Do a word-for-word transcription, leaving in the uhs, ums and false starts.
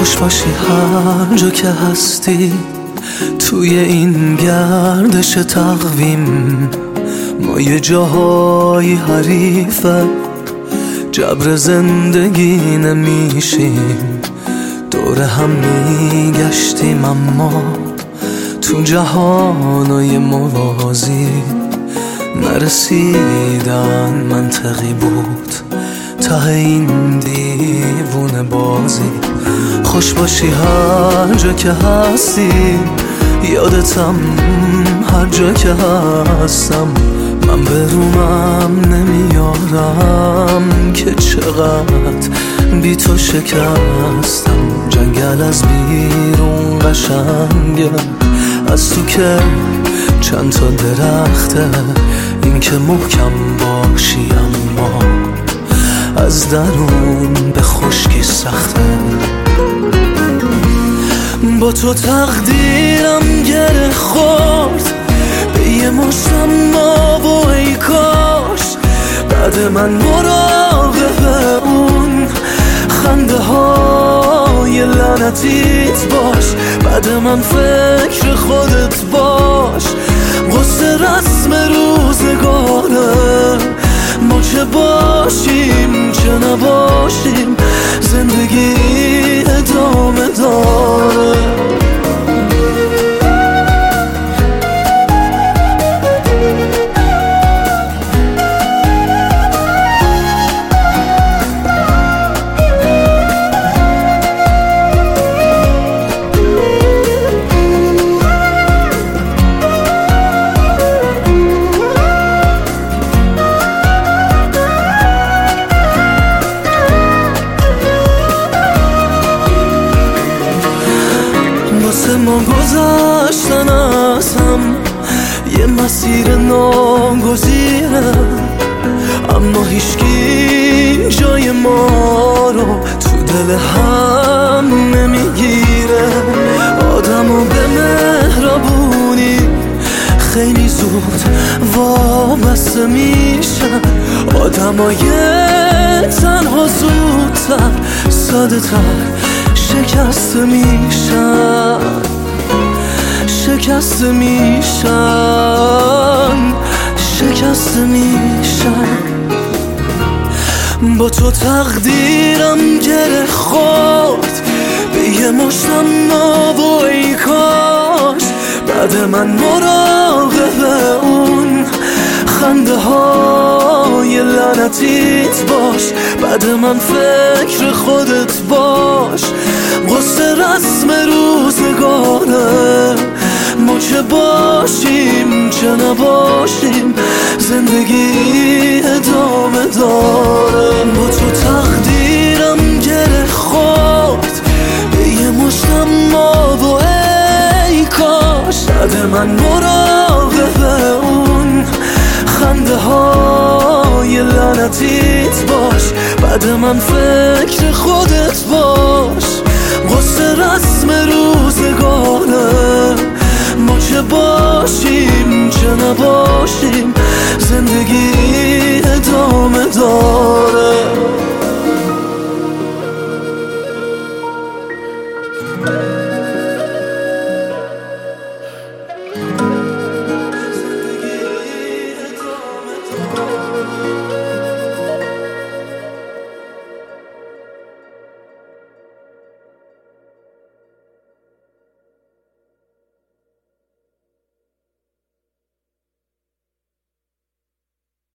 خوش باشی هر جا که هستی، توی این گردش تقویم ما یه جاهای حریفه، جبر زندگی نمیشیم، دور هم میگشتیم اما تو جهانای موازی نرسیدن منطقی بود ته این دیوونه بازی. خوش باشی هر جا که هستی، یادتم هر جا که هستم، من به رومم نمیارم که چقدر بی تو شکستم. جنگل از بیرون قشنگه، از تو که چند تا درخته، این که محکم باشی اما از درون به خشکی سخته. با تو تقدیرم گره خورد به یه مشتم ما و ای کاش بعد من مراقب اون خنده های لعنتیت باش، بعد من فکر خودت باش. قصه رسم روزگاره، ما چه باشیم چه نباشیم، زندگی ادامه داره. ما گذشتن از هم یه مسیر ناگزیره، اما هیچکی جای ما رو تو دل هم نمیگیره. آدم و به مهربونی خیلی زود وابسته میشن، آدم های تنها زودتر ساده تر شکست میشن، شکست میشن، شکست میشن. با تو تقدیرم گره خورد به یه مشتم ما و ای کاش بعد من مراقب اون خنده های لعنتیت باش، بعد من فکر خودت باش. قصه رسم روزگاره، ما چه باشیم چه نباشیم، زندگی ادامه داره. با تو تقدیرم گره خورد به یه مشتم ما و ای کاش بعد من مراقب اون خنده های لعنتیت باش، بعد من فکر خودت باش. قصه رسم روزگاره، ما چه باشیم چه نباشیم، زندگی ادامه داره.